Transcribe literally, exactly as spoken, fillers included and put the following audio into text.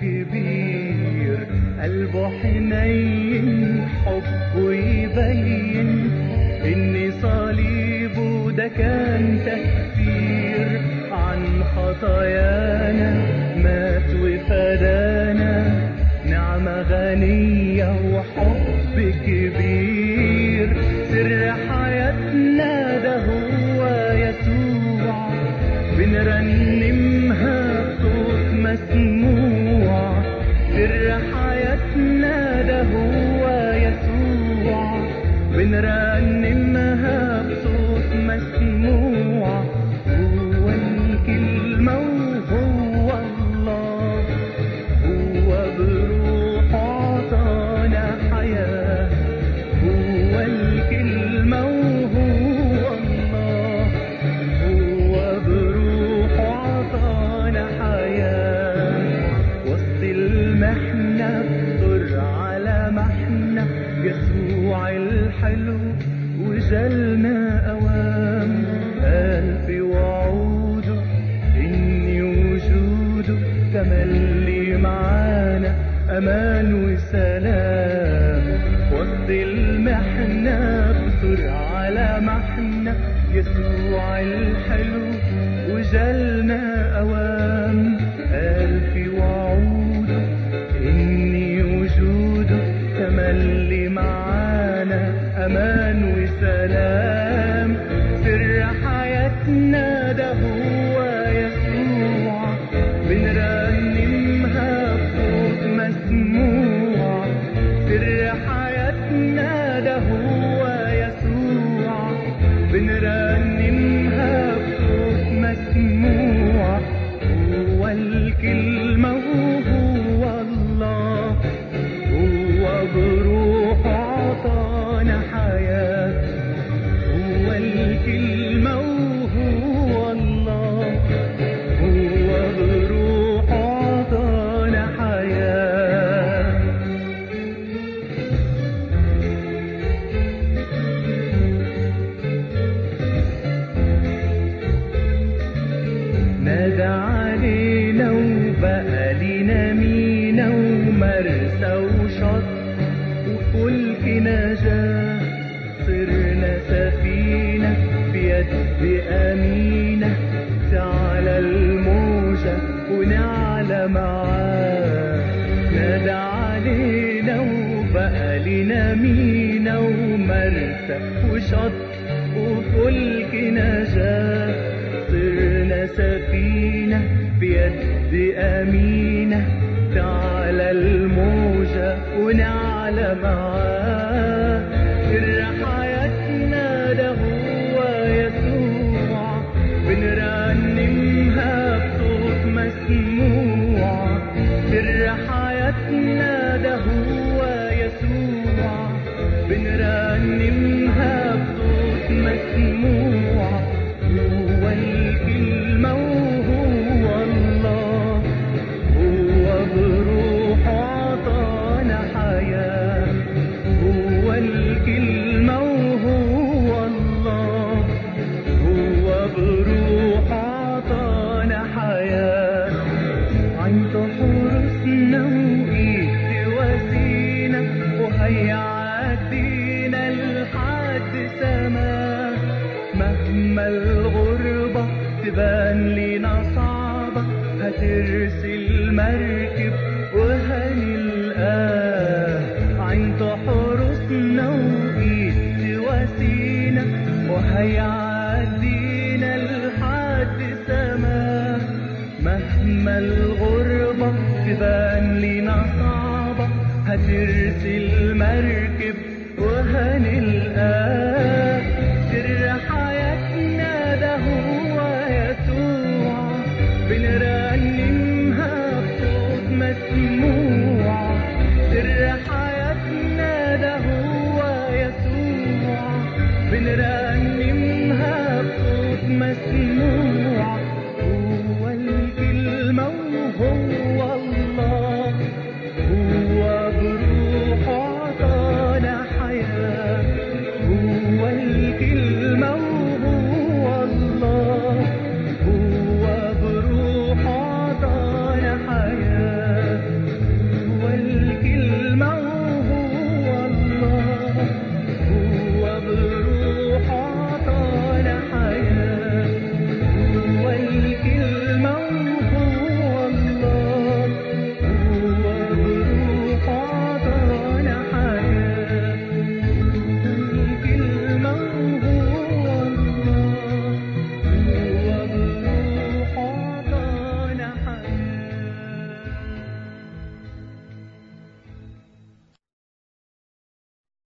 كبير، قلبه حنين حبه يبين إن صليبه ده كان تكفير عن خطايانا، مات وفدانا، نعمة غنية وحب كبير. سر حياتنا ده هو يسوع، بنرنمها بصوت مسموع. سر حياتنا ده هو يسوع، بنرنمها بصوت مسموع. هو الكلمة وهو الله، هو بروح عطانا حياة. هو الكلمة وهو الله، هو بروح عطانا حياة. وسط المحنة بطر على محنة يسوع الحلو وجالنا أوام. قال في وعوده إن وجوده تملي معانا أمان وسلام. وسط المحنة بطر على محنة يسوع الحلو وجالنا أوام. قال في وعوده إن وجوده تملي معانا أمان وسلام. سر حياتنا ده هو يسوع، بنرنمها بصوت مسموع. سر حياتنا ده هو يسوع، بنرنمها بصوت مسموع. هو الكلمة وهو الله، هو بروح عطانا حياة. هو الكلمة وهو الله، هو بروح عطانا حياة. نادى علينا وبقى لينا مينا ومرسى وشط وفلك نجاة. صرنا سفينة بيد أمينة، تعلى الموجة ونعلى معاه. نادى علينا وبقى لينا مينا ومرسى وشط وفلك نجاة. صرنا سفينة بيد أمينة، تعلى الموجة ونعلى معاه. سر حياتنا ده هو يسوع، بنرنمها بصوت مسموع. سر حياتنا ده هو يسوع، بنرنمها بصوت مسموع. هو الكلمة وهو الله، هو بروح عطانا حياة. هو الكلمة وهو الله، هو بروح عطانا حياة. عين تحرسنا وإيد تواسينا، وهيعدينا لحد سما. مهما الغربة تبان لينا صعبة، هترسل مركب وهنلقاه. عين تحرسنا وإيد تواسينا، وهيعدينا لحد سما. مهما الغربة تبان لينا صعبة، هترسل مركب وهنلقاه. سر حياتنا ده هو يسوع، بنرنمها بصوت مسموع. سر حياتنا ده هو يسوع، بنرنمها